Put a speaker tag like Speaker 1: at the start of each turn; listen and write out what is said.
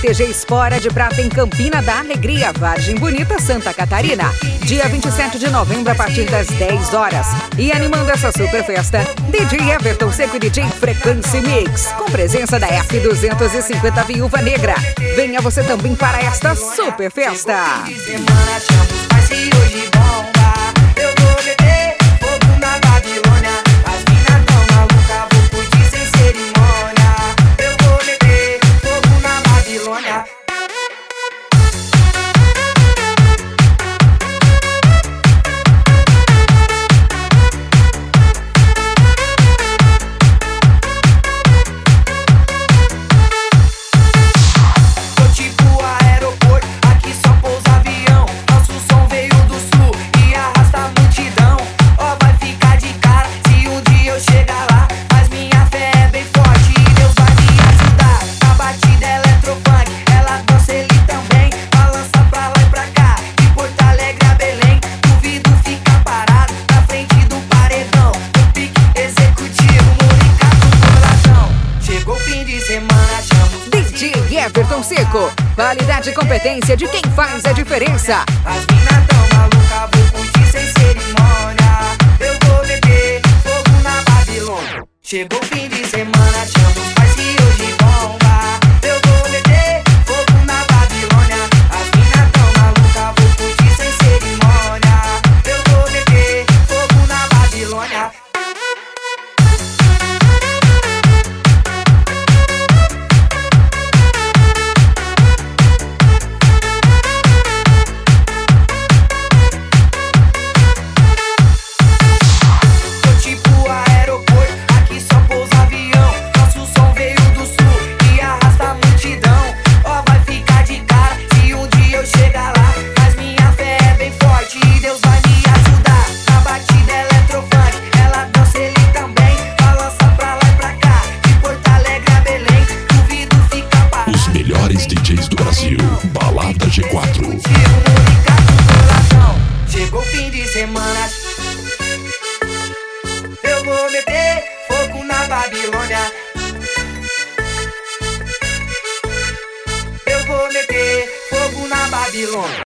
Speaker 1: CTG Espora de Prata em Campina da Alegria, Vargem Bonita, Santa Catarina. Dia 27 de novembro, a partir das 10 horas. E animando essa super festa, DJ Everton Seco e DJ Frequency Mix, com presença da F250 Viúva Negra. Venha você também para esta super festa. DJ Everton Seco, qualidade e competência de quem faz a diferença.
Speaker 2: As mina tão maluca, vou curtir sem cerimônia. Eu vou meter fogo na Babilônia. Chegou o fim de semana, chama os pais que hoje bomba. Eu vou meter fogo na Babilônia. As mina tão maluca, vou curtir sem cerimônia. Eu vou meter fogo na Babilônia.
Speaker 3: DJs do Brasil, Balada G4.
Speaker 2: Chegou o fim de semana, eu vou meter fogo na Babilônia. Eu vou meter fogo na Babilônia.